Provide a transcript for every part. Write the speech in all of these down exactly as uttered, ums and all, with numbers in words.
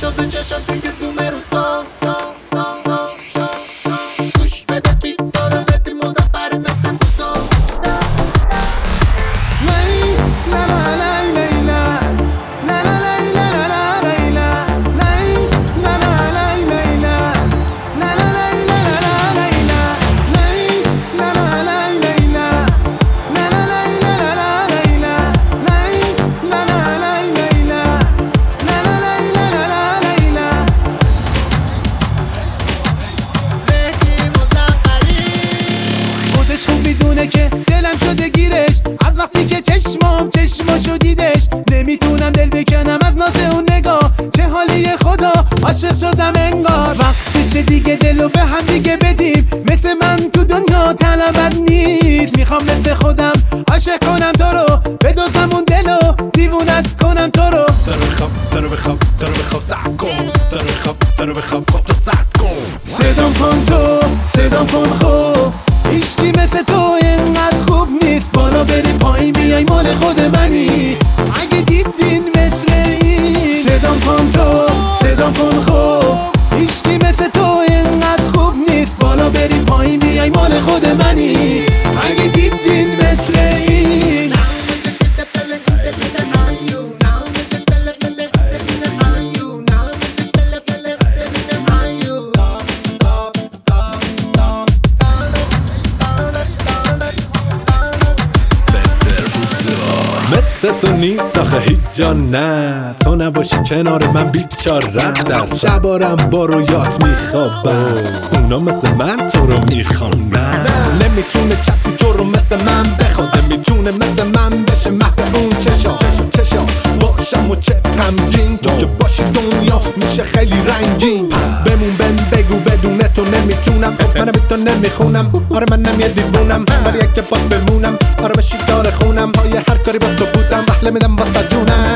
شده چشم توی زومه رو تو گوش بده بیت داره مهدی مظفر مثل فوتو میدونه که دلم شده گیرش از وقتی که چشمام چشماشو دیدش نمیتونم دل بکنم از ناز اون نگاه چه حالیه خدا عاشق شدم انگار وقتشه دیگه دلو به هم دیگه بدیم مثل من تو دنیا طلبت نیست میخوام مثل خودم عاشق کنم تو رو بدوزم اون دلو دیوونت کنم تو رو دارو بخواب دارو بخواب دارو بخواب سعب کن دارو بخواب دارو بخواب خواب تو سعب کن صدام کن تو صدام کن خوب هیچکی مثل تو اینقدر خوب نیست بالا بری پایین بیای مال خود منی اگه دیدین مثل این صدام کن تو صدام کن خوب هیچکی مثل تو اینقدر خوب نیست بالا بری پایین بیای مال خود منی اگه دیدین مثل این مثل تو نیست آخه هیچ جا نه تو نباشی کنار من بیچاره در شبارم با رویات میخوابم اونا مثل من تو رو میخوانن نمیتونه کسی تو رو مثل من بخواد نمیتونه مثل من بشه محو اون چشا چشا چشا باشم و چه غمگین تو که باشی دنیا میشه خیلی رنگین پس بمون بهم بگو بدون تو نمیتونم منم تو نمیخونم آره منم یه دیوونم ولی اگه باد بمونم آره بشی دار خونم پای هر کاری با تو بودم وحله میدم واسه جونم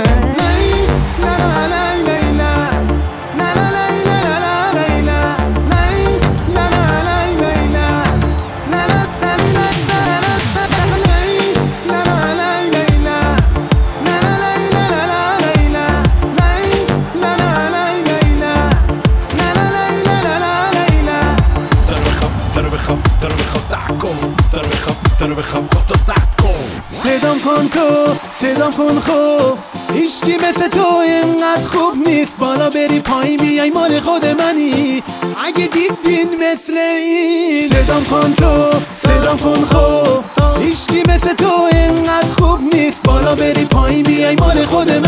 دارو بخواب خواب تو سعب کن صدام کن تو صدام کن خوب هیچکی مثل تو اینقدر خوب نیست بالا بری پایین بیای مال خود منی اگه دیدین مثل این صدام کن تو صدام کن خوب هیچکی مثل تو اینقدر خوب نیست بالا بری پایین بیای مال خود